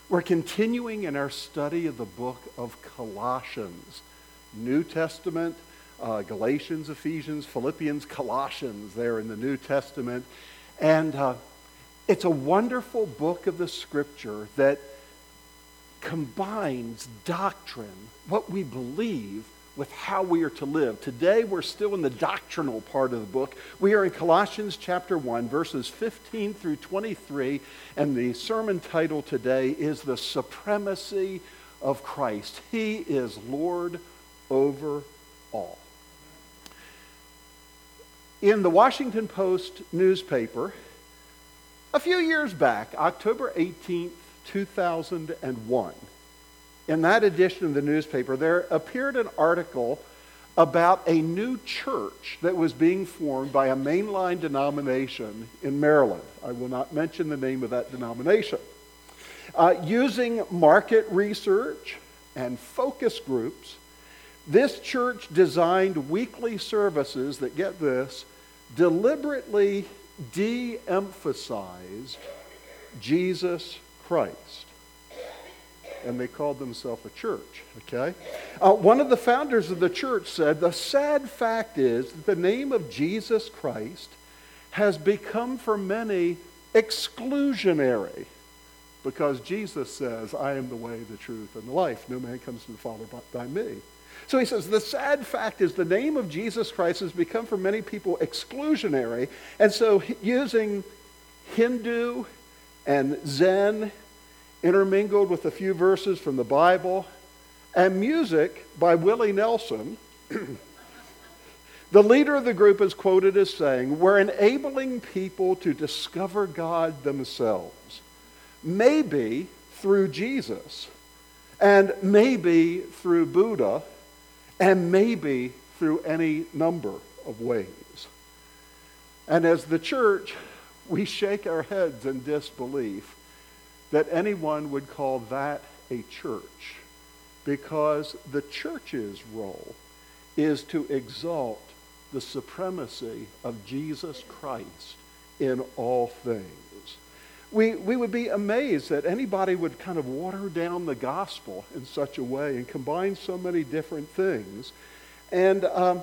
We're continuing in our study of the book of Colossians. New Testament, Galatians, Ephesians, Philippians, Colossians there in the New Testament. And it's a wonderful book of the Scripture that combines doctrine, what we believe, with how we are to live. Today we're still in the doctrinal part of the book. We are in Colossians chapter 1, verses 15 through 23, and the sermon title today is The Supremacy of Christ. He is Lord over all. In the Washington Post newspaper, a few years back, October 18th, 2001, in that edition of the newspaper, there appeared an article about a new church that was being formed by a mainline denomination in Maryland. I will not mention the name of that denomination. Using market research and focus groups, this church designed weekly services that, get this, deliberately de-emphasized Jesus Christ. And they called themselves a church, okay? One of the founders of the church said, the sad fact is that the name of Jesus Christ has become for many exclusionary, because Jesus says, I am the way, the truth, and the life. No man comes to the Father but by me. So he says, the sad fact is the name of Jesus Christ has become for many people exclusionary. And so using Hindu and Zen intermingled with a few verses from the Bible and music by Willie Nelson, the leader of the group is quoted as saying, we're enabling people to discover God themselves, maybe through Jesus, and maybe through Buddha, and maybe through any number of ways. And as the church, we shake our heads in disbelief that anyone would call that a church, because the church's role is to exalt the supremacy of Jesus Christ in all things. We would be amazed that anybody would kind of water down the gospel in such a way and combine so many different things. And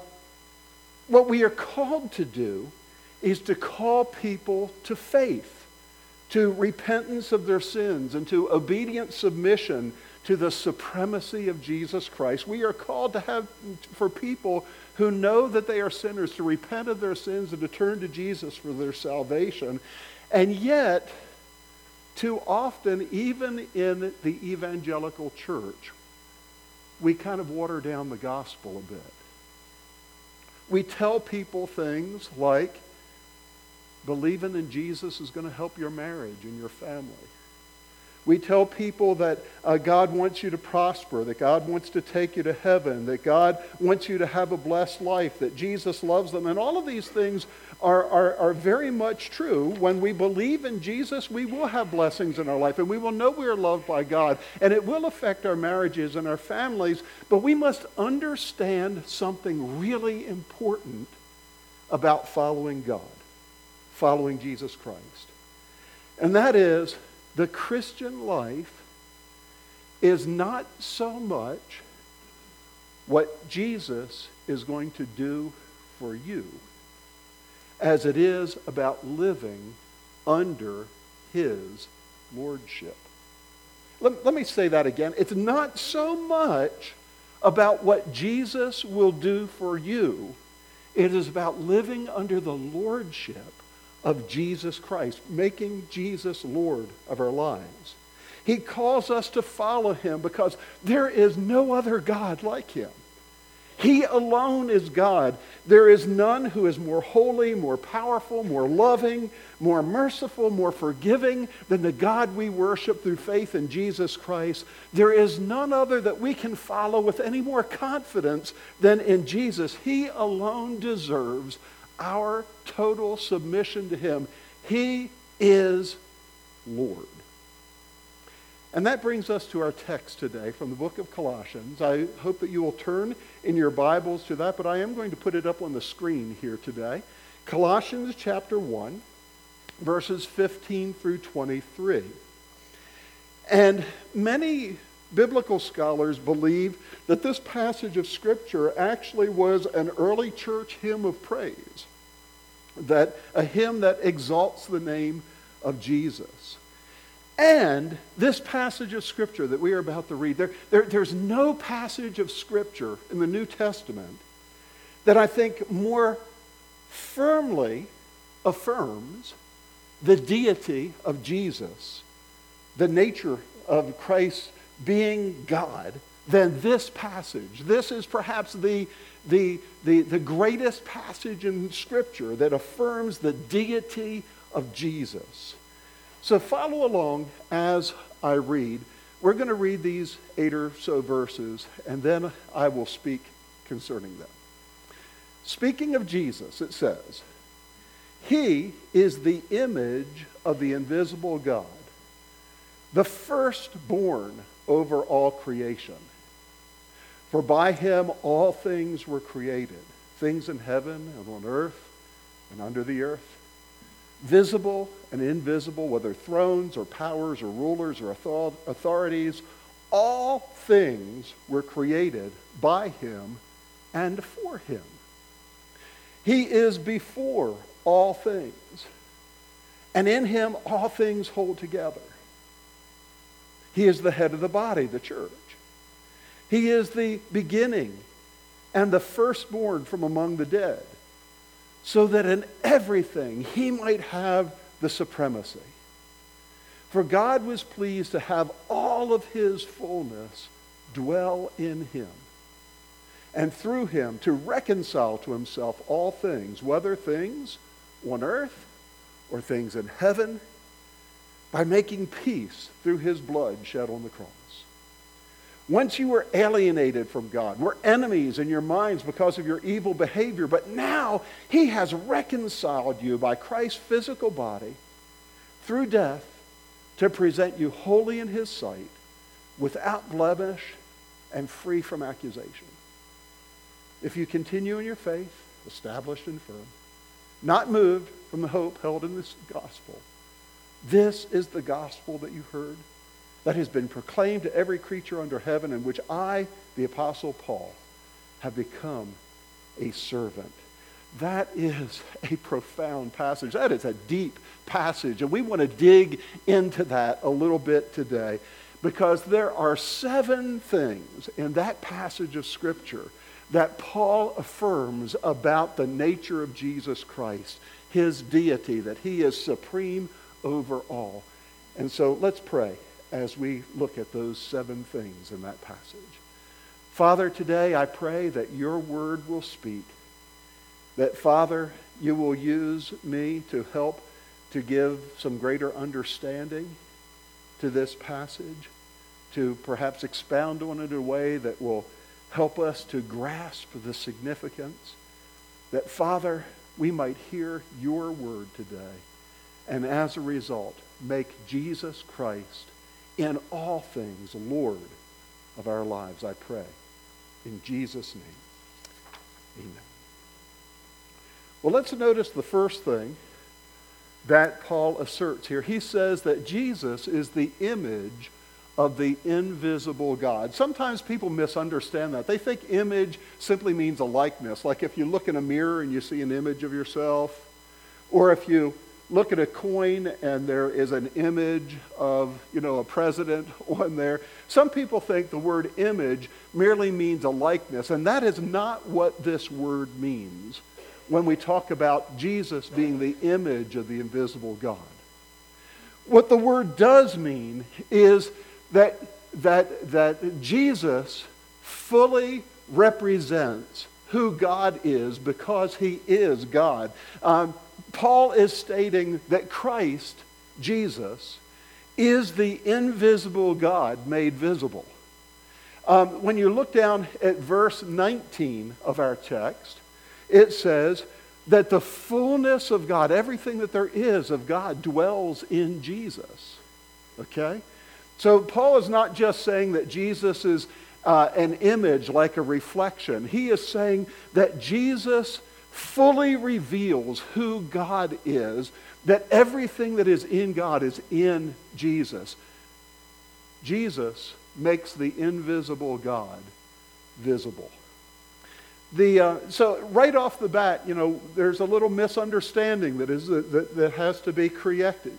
what we are called to do is to call people to faith, to repentance of their sins, and to obedient submission to the supremacy of Jesus Christ. We are called to have, for people who know that they are sinners, to repent of their sins and to turn to Jesus for their salvation. And yet, too often, even in the evangelical church, we kind of water down the gospel a bit. We tell people things like, believing in Jesus is going to help your marriage and your family. We tell people that God wants you to prosper, that God wants to take you to heaven, that God wants you to have a blessed life, that Jesus loves them. And all of these things are very much true. When we believe in Jesus, we will have blessings in our life, and we will know we are loved by God, and it will affect our marriages and our families. But we must understand something really important about following God, following Jesus Christ. And that is, the Christian life is not so much what Jesus is going to do for you as it is about living under his lordship. Let me say that again. It's not so much about what Jesus will do for you. It is about living under the lordship of Jesus Christ, making Jesus Lord of our lives. He calls us to follow him because there is no other God like him. He alone is God. There is none who is more holy, more powerful, more loving, more merciful, more forgiving than the God we worship through faith in Jesus Christ. There is none other that we can follow with any more confidence than in Jesus. He alone deserves our total submission to him. He is Lord. And that brings us to our text today from the book of Colossians. I hope that you will turn in your Bibles to that, but I am going to put it up on the screen here today. Colossians chapter 1, verses 15 through 23. And many biblical scholars believe that this passage of Scripture actually was an early church hymn of praise, that a hymn that exalts the name of Jesus. And this passage of Scripture that we are about to read, there's no passage of Scripture in the New Testament that I think more firmly affirms the deity of Jesus, the nature of Christ being God, than this passage. This is perhaps the greatest passage in Scripture that affirms the deity of Jesus. So follow along as I read. We're going to read these 8 or so verses, and then I will speak concerning them. Speaking of Jesus, it says, "He is the image of the invisible God, the firstborn over all creation. For by him all things were created, things in heaven and on earth and under the earth, visible and invisible, whether thrones or powers or rulers or authorities, all things were created by him and for him. He is before all things, and in him all things hold together. He is the head of the body, the church. He is the beginning and the firstborn from among the dead, so that in everything he might have the supremacy. For God was pleased to have all of his fullness dwell in him, and through him to reconcile to himself all things, whether things on earth or things in heaven, by making peace through his blood shed on the cross. Once you were alienated from God, were enemies in your minds because of your evil behavior, but now he has reconciled you by Christ's physical body through death to present you holy in his sight, without blemish and free from accusation. If you continue in your faith, established and firm, not moved from the hope held in this gospel, this is the gospel that you heard, that has been proclaimed to every creature under heaven, in which I, the Apostle Paul, have become a servant." That is a profound passage. That is a deep passage, and we want to dig into that a little bit today, because there are 7 things in that passage of Scripture that Paul affirms about the nature of Jesus Christ, his deity, that he is supreme over all. And so let's pray as we look at those 7 things in that passage. Father, today I pray that your word will speak, that, Father, you will use me to help to give some greater understanding to this passage, to perhaps expound on it in a way that will help us to grasp the significance, that, Father, we might hear your word today, and as a result, make Jesus Christ in all things Lord of our lives, I pray. In Jesus' name, amen. Well, let's notice the first thing that Paul asserts here. He says that Jesus is the image of the invisible God. Sometimes people misunderstand that. They think image simply means a likeness. Like if you look in a mirror and you see an image of yourself, or if you look at a coin and there is an image of, a president on there. Some people think the word image merely means a likeness, and that is not what this word means when we talk about Jesus being the image of the invisible God. What the word does mean is that Jesus fully represents who God is, because he is God. Paul is stating that Christ, Jesus, is the invisible God made visible. When you look down at verse 19 of our text, it says that the fullness of God, everything that there is of God, dwells in Jesus. Okay? So Paul is not just saying that Jesus is an image like a reflection. He is saying that Jesus fully reveals who God is, that everything that is in God is in Jesus. Jesus makes the invisible God visible. So right off the bat, there's a little misunderstanding that has to be corrected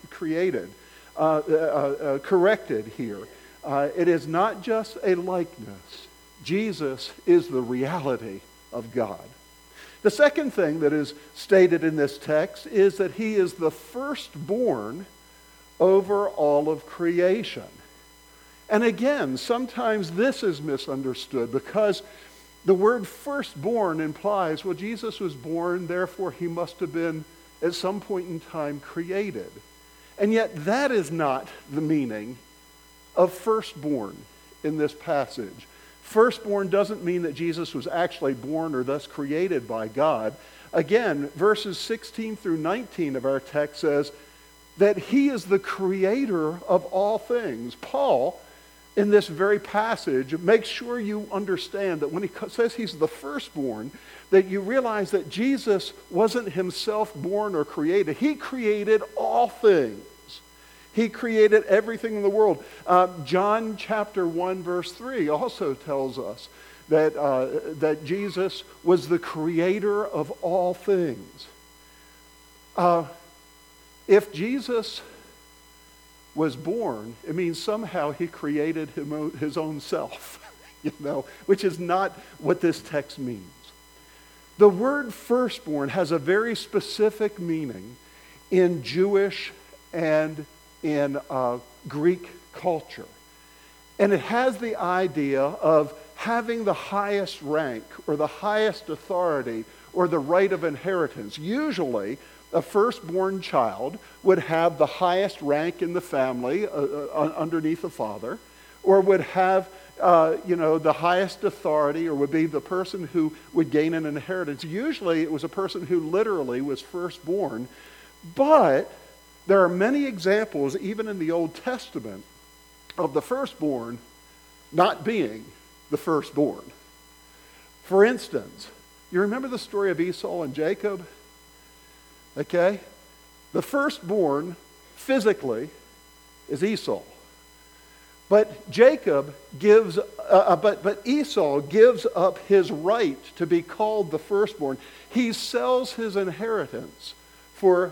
here. It is not just a likeness. Jesus is the reality of God. The second thing that is stated in this text is that he is the firstborn over all of creation. And again, sometimes this is misunderstood because the word firstborn implies, well, Jesus was born, therefore he must have been at some point in time created. And yet that is not the meaning of firstborn in this passage. Firstborn doesn't mean that Jesus was actually born or thus created by God. Again, verses 16 through 19 of our text says that he is the creator of all things. Paul, in this very passage, make sure you understand that when he says he's the firstborn, that you realize that Jesus wasn't himself born or created. He created all things. He created everything in the world. John chapter 1 verse 3 also tells us that Jesus was the creator of all things. If Jesus was born, it means somehow he created his own self, which is not what this text means. The word firstborn has a very specific meaning in Jewish and in Greek culture. And it has the idea of having the highest rank or the highest authority or the right of inheritance. Usually, a firstborn child would have the highest rank in the family underneath the father, or would have the highest authority, or would be the person who would gain an inheritance. Usually it was a person who literally was firstborn, but there are many examples, even in the Old Testament, of the firstborn not being the firstborn. For instance, you remember the story of Esau and Jacob? Okay? The firstborn, physically, is Esau. But Esau gives up his right to be called the firstborn. He sells his inheritance for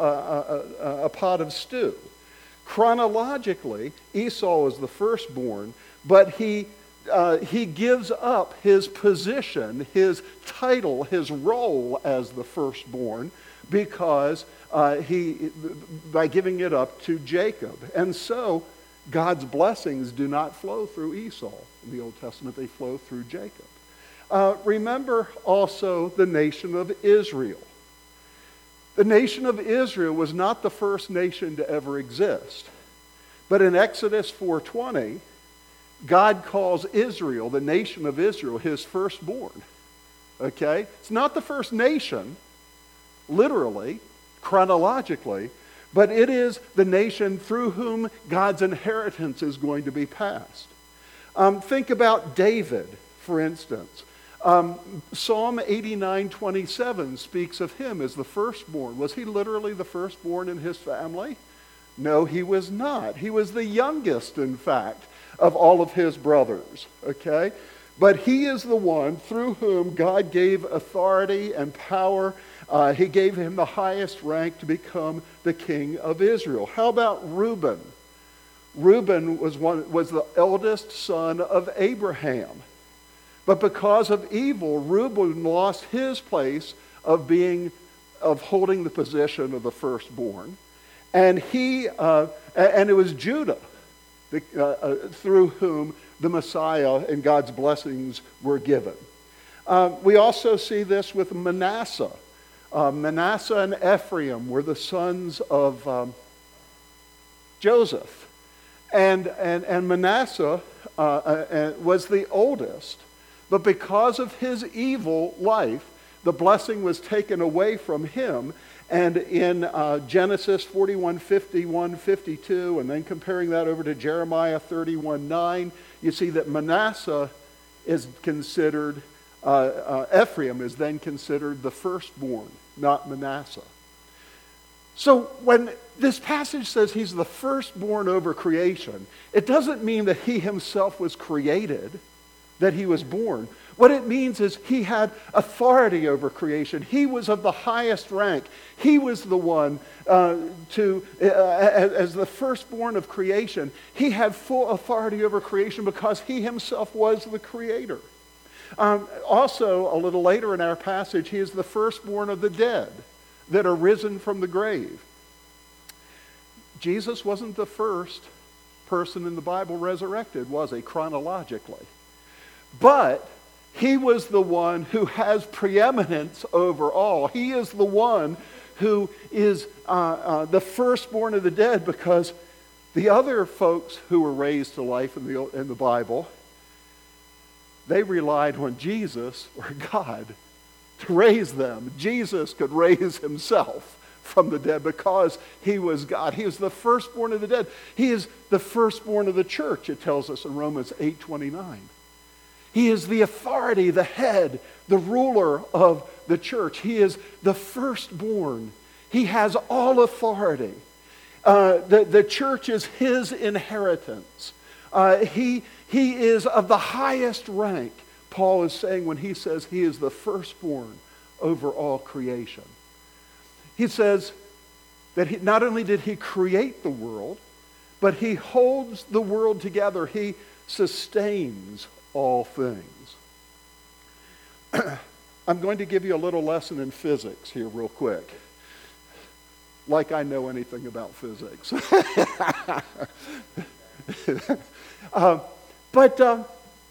a pot of stew. Chronologically, Esau is the firstborn, but he gives up his position, his title, his role as the firstborn, because by giving it up to Jacob. And so God's blessings do not flow through Esau in the Old Testament, they flow through Jacob. Remember also the nation of Israel. The nation of Israel was not the first nation to ever exist. But in Exodus 4:20, God calls Israel, the nation of Israel, his firstborn. Okay? It's not the first nation, literally, chronologically, but it is the nation through whom God's inheritance is going to be passed. Think about David, for instance. Psalm 89:27 speaks of him as the firstborn. Was he literally the firstborn in his family? No, he was not. He was the youngest, in fact, of all of his brothers. Okay? But he is the one through whom God gave authority and power. He gave him the highest rank to become the king of Israel. How about Reuben? Reuben was the eldest son of Abraham. But because of evil, Reuben lost his place of holding the position of the firstborn. And it was Judah through whom the Messiah and God's blessings were given. We also see this with Manasseh. Manasseh and Ephraim were the sons of Joseph. And Manasseh was the oldest. But because of his evil life, the blessing was taken away from him. And in Genesis 41, 51, 52, and then comparing that over to Jeremiah 31, 9, you see that Manasseh is considered, Ephraim is then considered the firstborn, not Manasseh. So when this passage says he's the firstborn over creation, it doesn't mean that he himself was created, that he was born. What it means is he had authority over creation. He was of the highest rank. He was the one as the firstborn of creation. He had full authority over creation because he himself was the creator. Also, a little later in our passage, he is the firstborn of the dead that are risen from the grave. Jesus wasn't the first person in the Bible resurrected, was he, chronologically? But he was the one who has preeminence over all. He is the one who is the firstborn of the dead, because the other folks who were raised to life in the Bible, they relied on Jesus or God to raise them. Jesus could raise himself from the dead because he was God. He is the firstborn of the dead. He is the firstborn of the church, it tells us in Romans 8:29. He is the authority, the head, the ruler of the church. He is the firstborn. He has all authority. The church is his inheritance. He is of the highest rank, Paul is saying when he says he is the firstborn over all creation. He says that not only did he create the world, but he holds the world together. He sustains all things. I'm going to give you a little lesson in physics here real quick. Like I know anything about physics. But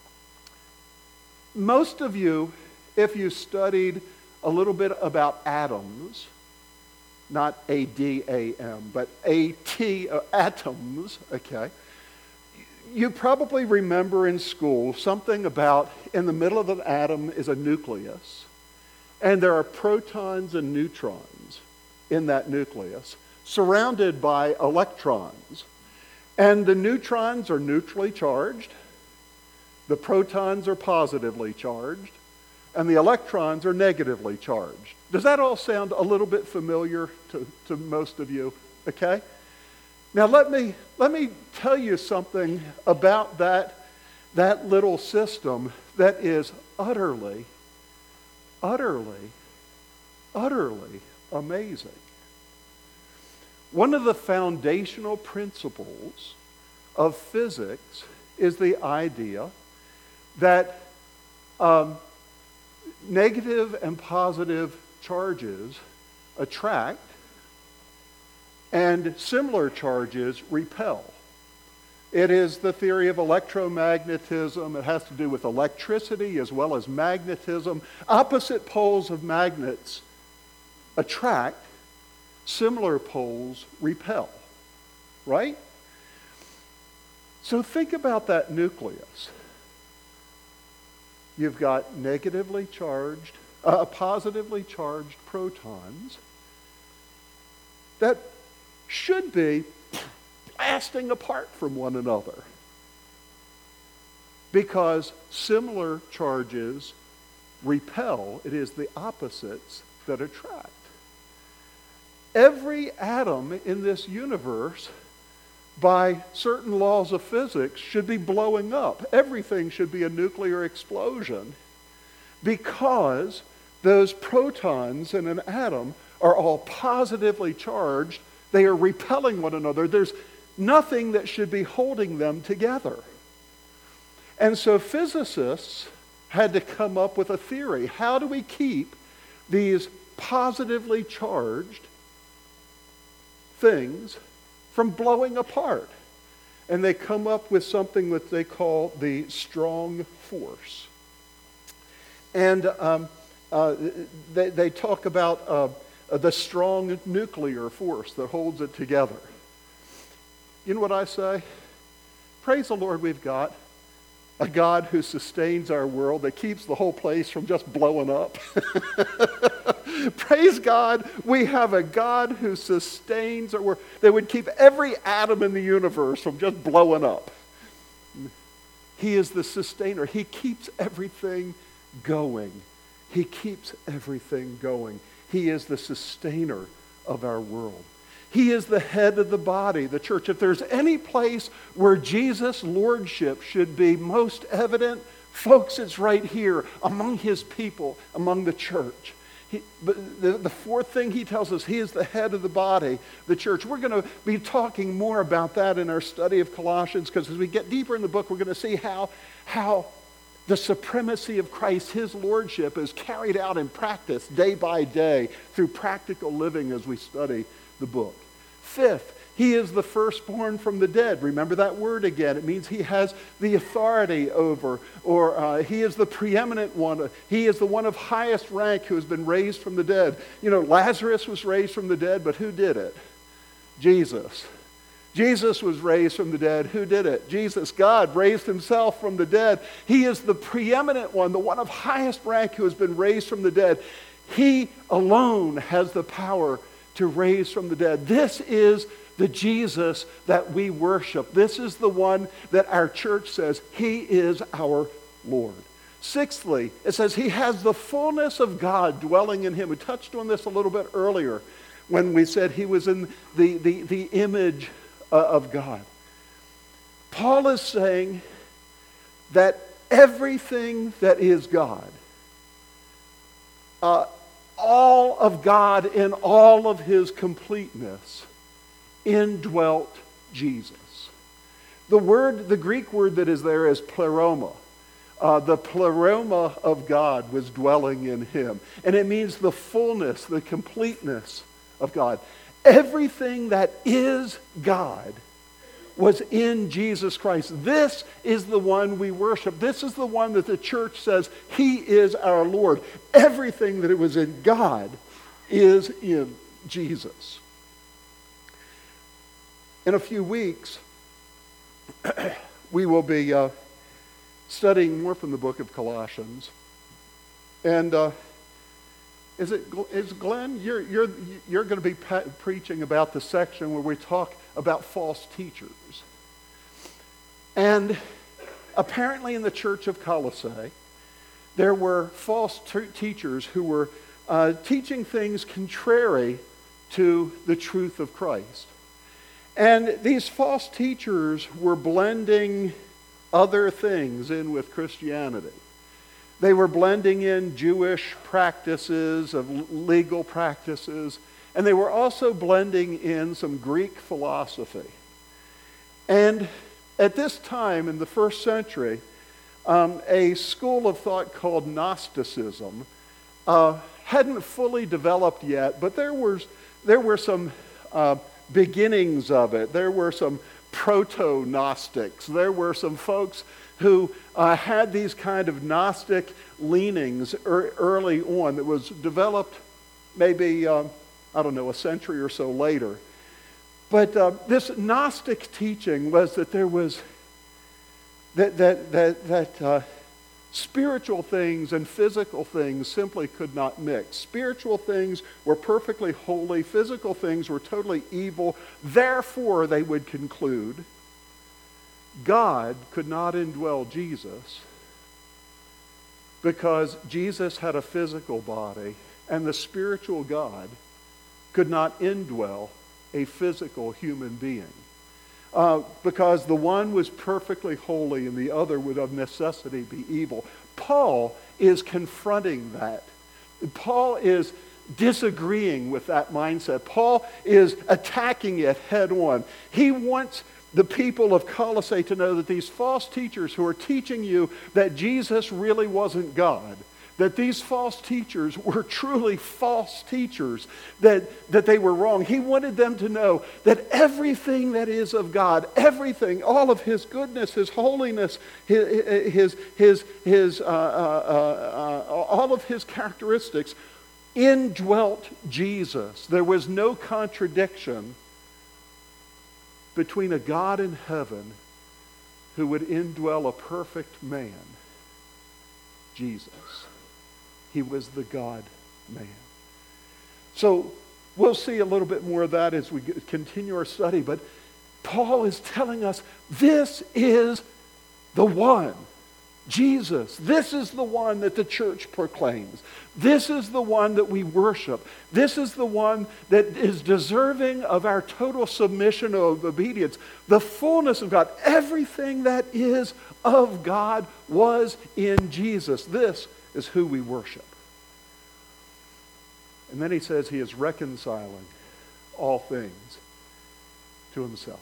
most of you, if you studied a little bit about atoms, not A-D-A-M, but A-T, atoms, okay, you probably remember in school something about in the middle of an atom is a nucleus, and there are protons and neutrons in that nucleus, surrounded by electrons. And the neutrons are neutrally charged, the protons are positively charged, and the electrons are negatively charged. Does that all sound a little bit familiar to most of you? Okay? Now let me tell you something about that little system that is utterly, utterly, utterly amazing. One of the foundational principles of physics is the idea that negative and positive charges attract and similar charges repel. It is the theory of electromagnetism. It has to do with electricity as well as magnetism. Opposite poles of magnets attract, similar poles repel, right? So think about that nucleus. You've got positively charged protons that should be blasting apart from one another because similar charges repel. It is the opposites that attract. Every atom in this universe, by certain laws of physics, should be blowing up. Everything should be a nuclear explosion because those protons in an atom are all positively charged. They are repelling one another. There's nothing that should be holding them together. And so physicists had to come up with a theory. How do we keep these positively charged things from blowing apart? And they come up with something that they call the strong force. And they talk about the strong nuclear force that holds it together. You know what I say? Praise the Lord, we've got a God who sustains our world, that keeps the whole place from just blowing up. Praise God, we have a God who sustains our world, that would keep every atom in the universe from just blowing up. He is the sustainer. He keeps everything going. He keeps everything going. He is the sustainer of our world. He is the head of the body, the church. If there's any place where Jesus' lordship should be most evident, folks, it's right here among his people, among the church. But the fourth thing he tells us, he is the head of the body, the church. We're going to be talking more about that in our study of Colossians, because as we get deeper in the book, we're going to see how the supremacy of Christ, his lordship, is carried out in practice day by day through practical living as we study the book. Fifth, he is the firstborn from the dead. Remember that word again. It means he has the authority over, or he is the preeminent one. He is the one of highest rank who has been raised from the dead. You know, Lazarus was raised from the dead, but who did it? Jesus. Jesus was raised from the dead. Who did it? Jesus. God raised himself from the dead. He is the preeminent one, the one of highest rank who has been raised from the dead. He alone has the power to raise from the dead. This is the Jesus that we worship. This is the one that our church says, he is our Lord. Sixthly, it says he has the fullness of God dwelling in him. We touched on this a little bit earlier when we said he was in the image of God. Paul is saying that everything that is God, all of God in all of his completeness, indwelt Jesus. The Greek word that is there is pleroma. The pleroma of God was dwelling in him. And it means the fullness, the completeness of God. Everything that is God was in Jesus Christ. This is the one we worship. This is the one that the church says, he is our Lord. Everything that it was in God is in Jesus. In a few weeks, we will be studying more from the book of Colossians. And is Glenn, you're going to be preaching about the section where we talk about false teachers. And apparently in the church of Colossae, there were false teachers who were teaching things contrary to the truth of Christ. And these false teachers were blending other things in with Christianity. They were blending in Jewish practices, of legal practices, and they were also blending in some Greek philosophy. And at this time, in the first century, a school of thought called Gnosticism hadn't fully developed yet, but there were some beginnings of it. There were some proto-Gnostics. There were some folks who had these kind of Gnostic leanings early on that was developed maybe, a century or so later. But this Gnostic teaching was that there was that spiritual things and physical things simply could not mix. Spiritual things were perfectly holy. Physical things were totally evil. Therefore, they would conclude, God could not indwell Jesus because Jesus had a physical body, and the spiritual God could not indwell a physical human being. Because the one was perfectly holy and the other would of necessity be evil. Paul is confronting that. Paul is disagreeing with that mindset. Paul is attacking it head on. He wants the people of Colossae to know that these false teachers who are teaching you that Jesus really wasn't God, that these false teachers were truly false teachers, that they were wrong. He wanted them to know that everything that is of God, everything, all of his goodness, his holiness, all of his characteristics indwelt Jesus. There was no contradiction between a God in heaven who would indwell a perfect man, Jesus. He was the God-man. So we'll see a little bit more of that as we continue our study. But Paul is telling us this is the one. Jesus. This is the one that the church proclaims. This is the one that we worship. This is the one that is deserving of our total submission of obedience. The fullness of God, everything that is of God was in Jesus. This is who we worship. And then he says he is reconciling all things to himself.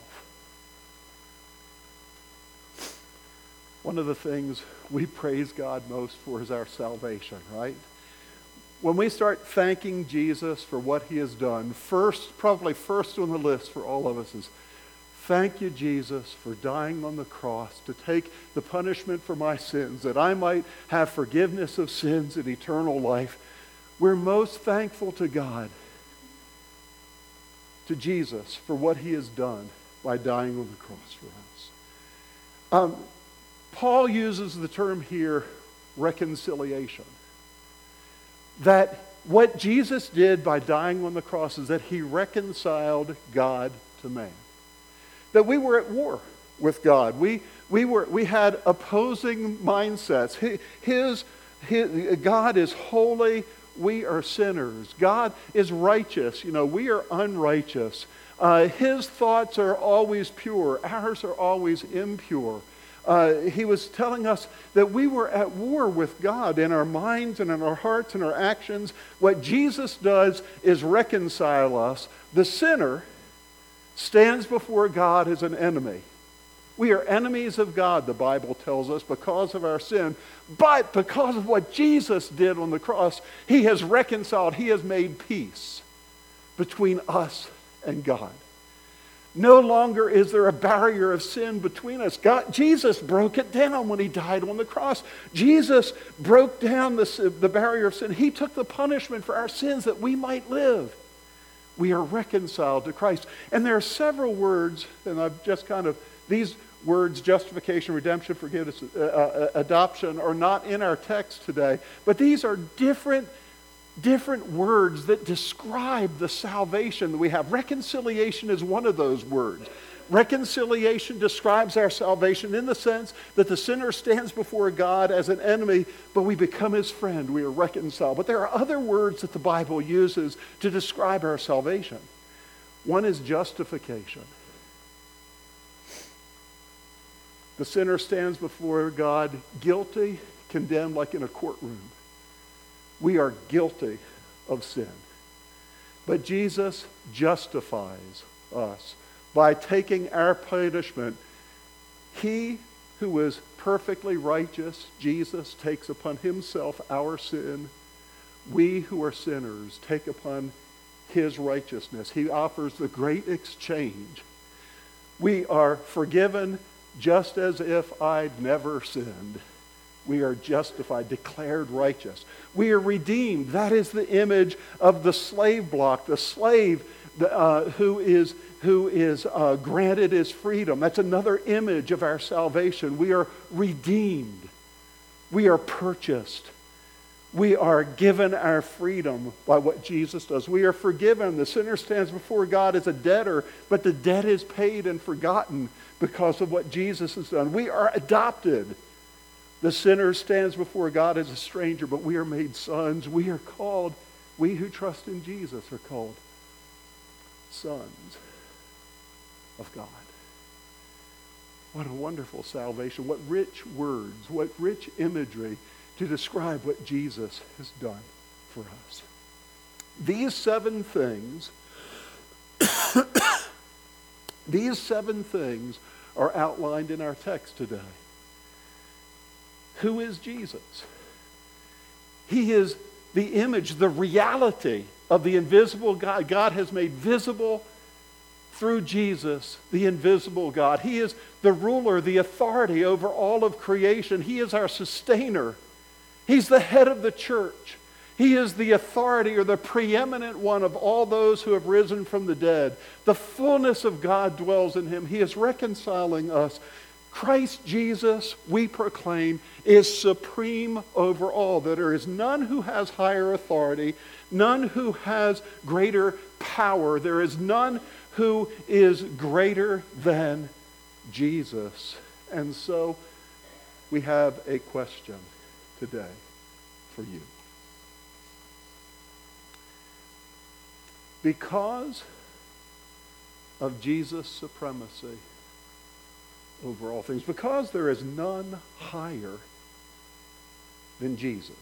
One of the things we praise God most for is our salvation, right? When we start thanking Jesus for what he has done, probably first on the list for all of us is, thank you, Jesus, for dying on the cross to take the punishment for my sins, that I might have forgiveness of sins and eternal life. We're most thankful to God, to Jesus, for what he has done by dying on the cross for us. Paul uses the term here, reconciliation. That what Jesus did by dying on the cross is that he reconciled God to man. That we were at war with God. We had opposing mindsets. God is holy. We are sinners. God is righteous. We are unrighteous. His thoughts are always pure. Ours are always impure. He was telling us that we were at war with God in our minds and in our hearts and our actions. What Jesus does is reconcile us. The sinner stands before God as an enemy. We are enemies of God, the Bible tells us, because of our sin. But because of what Jesus did on the cross, he has reconciled, he has made peace between us and God. No longer is there a barrier of sin between us. Jesus broke it down when he died on the cross. Jesus broke down the barrier of sin. He took the punishment for our sins that we might live. We are reconciled to Christ. And there are several words, and I've just these words, justification, redemption, forgiveness, adoption, are not in our text today. But these are different words that describe the salvation that we have. Reconciliation is one of those words. Reconciliation describes our salvation in the sense that the sinner stands before God as an enemy, but we become his friend. We are reconciled. But there are other words that the Bible uses to describe our salvation. One is justification. The sinner stands before God guilty, condemned like in a courtroom. We are guilty of sin. But Jesus justifies us by taking our punishment. He who is perfectly righteous, Jesus, takes upon himself our sin. We who are sinners take upon his righteousness. He offers the great exchange. We are forgiven just as if I'd never sinned. We are justified, declared righteous. We are redeemed. That is the image of the slave block, the slave who is granted his freedom. That's another image of our salvation. We are redeemed. We are purchased. We are given our freedom by what Jesus does. We are forgiven. The sinner stands before God as a debtor, but the debt is paid and forgotten because of what Jesus has done. We are adopted. The sinner stands before God as a stranger, but we are made sons. We who trust in Jesus are called sons of God. What a wonderful salvation. What rich words, what rich imagery to describe what Jesus has done for us. These seven things are outlined in our text today. Who is Jesus? He is the image, the reality of the invisible God. God has made visible through Jesus the invisible God. He is the ruler, the authority over all of creation. He is our sustainer. He's the head of the church. He is the authority or the preeminent one of all those who have risen from the dead. The fullness of God dwells in him. He is reconciling us. Christ Jesus, we proclaim, is supreme over all. That there is none who has higher authority, none who has greater power. There is none who is greater than Jesus. And so we have a question today for you. Because of Jesus' supremacy over all things, because there is none higher than Jesus,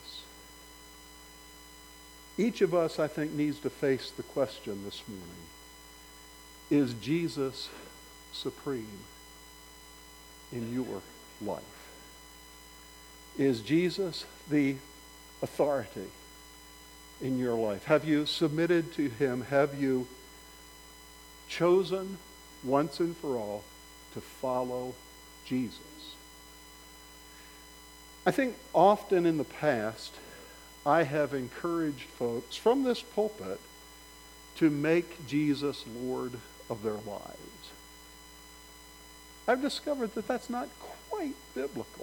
each of us, I think, needs to face the question this morning: is Jesus supreme in your life? Is Jesus the authority in your life? Have you submitted to him? Have you chosen once and for all to follow Jesus? I think often in the past, I have encouraged folks from this pulpit to make Jesus Lord of their lives. I've discovered that that's not quite biblical.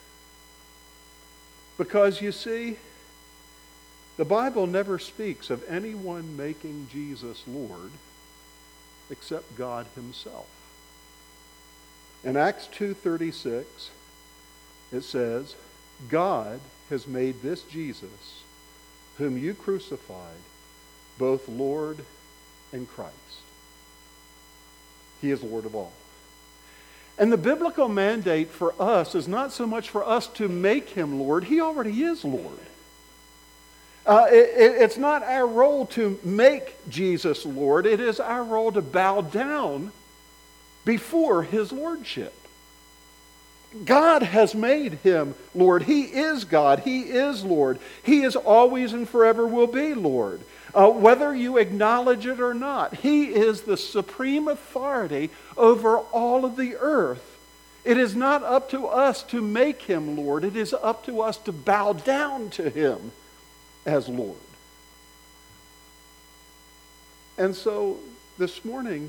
Because you see, the Bible never speaks of anyone making Jesus Lord except God himself. In Acts 2:36, it says, God has made this Jesus, whom you crucified, both Lord and Christ. He is Lord of all. And the biblical mandate for us is not so much for us to make him Lord. He already is Lord. It's not our role to make Jesus Lord. It is our role to bow down before his lordship. God has made him Lord. He is God. He is Lord. He is always and forever will be Lord. Whether you acknowledge it or not, he is the supreme authority over all of the earth. It is not up to us to make him Lord. It is up to us to bow down to him as Lord. And so this morning,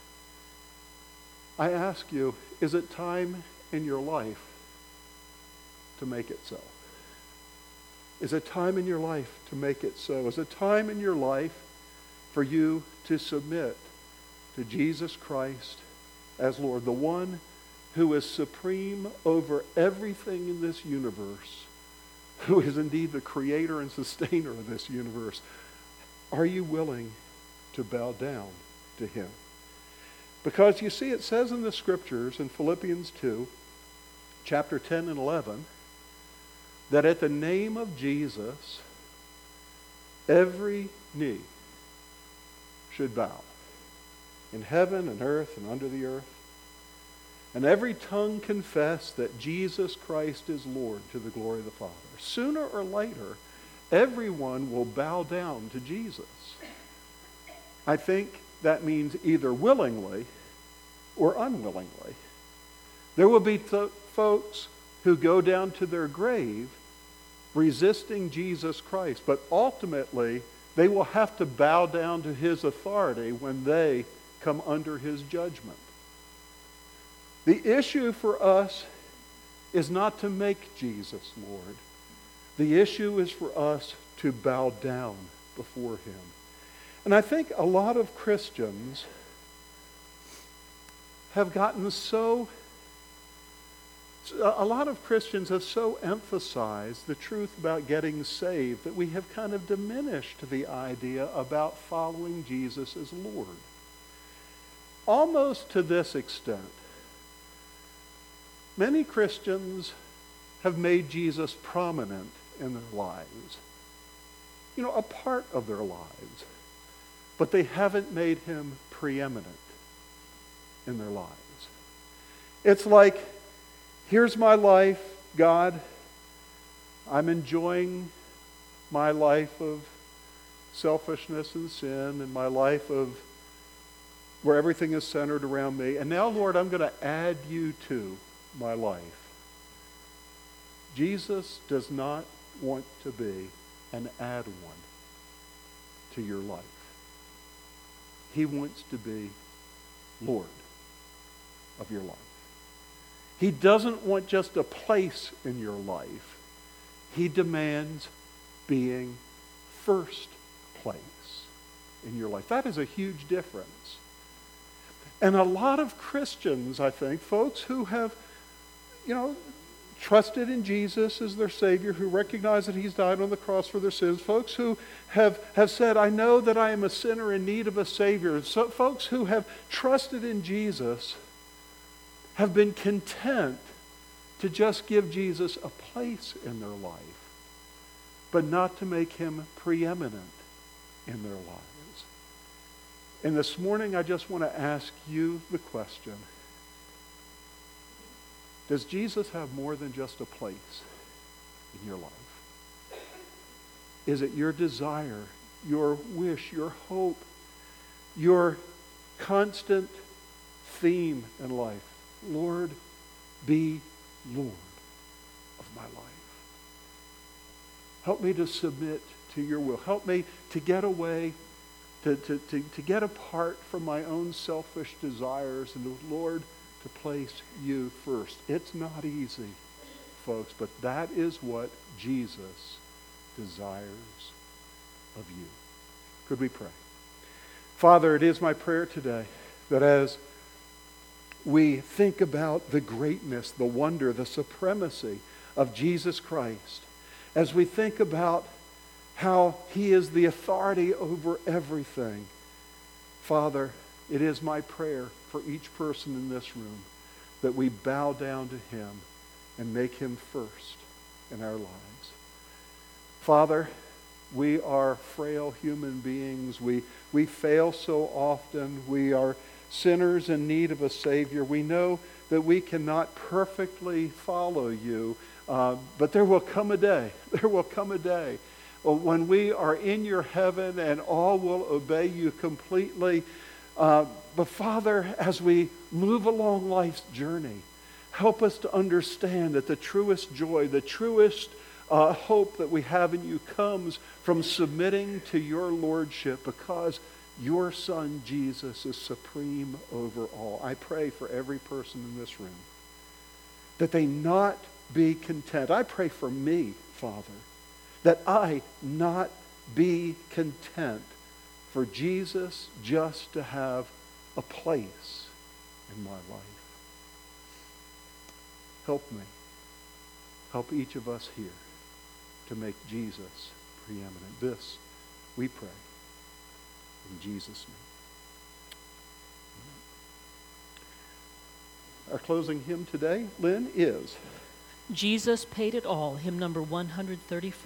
I ask you, is it time in your life to make it so? Is it time in your life to make it so? Is it time in your life for you to submit to Jesus Christ as Lord, the one who is supreme over everything in this universe, who is indeed the creator and sustainer of this universe? Are you willing to bow down to him? Because you see, it says in the scriptures in Philippians 2, chapter 10 and 11, that at the name of Jesus, every knee should bow, in heaven and earth and under the earth, and every tongue confess that Jesus Christ is Lord, to the glory of the Father. Sooner or later, everyone will bow down to Jesus. I think that means either willingly or unwillingly. There will be folks who go down to their grave resisting Jesus Christ, but ultimately they will have to bow down to his authority when they come under his judgment. The issue for us is not to make Jesus Lord. The issue is for us to bow down before him. And I think a lot of Christians have gotten so emphasized the truth about getting saved that we have kind of diminished the idea about following Jesus as Lord. Almost to this extent, many Christians have made Jesus prominent in their lives, a part of their lives, but they haven't made him preeminent in their lives. It's like, here's my life, God. I'm enjoying my life of selfishness and sin and my life of where everything is centered around me. And now, Lord, I'm going to add you to my life. Jesus does not want to be an add-on to your life. He wants to be Lord of your life. He doesn't want just a place in your life. He demands being first place in your life. That is a huge difference. And a lot of Christians, I think, folks who have, trusted in Jesus as their Savior, who recognize that He's died on the cross for their sins, folks who have said, I know that I am a sinner in need of a Savior, so folks who have trusted in Jesus have been content to just give Jesus a place in their life, but not to make Him preeminent in their lives. And this morning, I just want to ask you the question, does Jesus have more than just a place in your life? Is it your desire, your wish, your hope, your constant theme in life? Lord, be Lord of my life. Help me to submit to your will. Help me to get away, to get apart from my own selfish desires, and Lord, to place you first. It's not easy, folks, but that is what Jesus desires of you. Could we pray? Father, it is my prayer today that as we think about the greatness, the wonder, the supremacy of Jesus Christ, as we think about how He is the authority over everything, Father, it is my prayer for each person in this room that we bow down to Him and make Him first in our lives. Father, we are frail human beings. We fail so often. We are sinners in need of a Savior. We know that we cannot perfectly follow you, but there will come a day. There will come a day when we are in your heaven and all will obey you completely. But Father, as we move along life's journey, help us to understand that the truest joy, the truest hope that we have in you comes from submitting to your lordship, because your Son, Jesus, is supreme over all. I pray for every person in this room that they not be content. I pray for me, Father, that I not be content for Jesus just to have a place in my life. Help me. Help each of us here to make Jesus preeminent. This we pray in Jesus' name. Our closing hymn today, Lynn, is Jesus Paid It All, hymn number 134.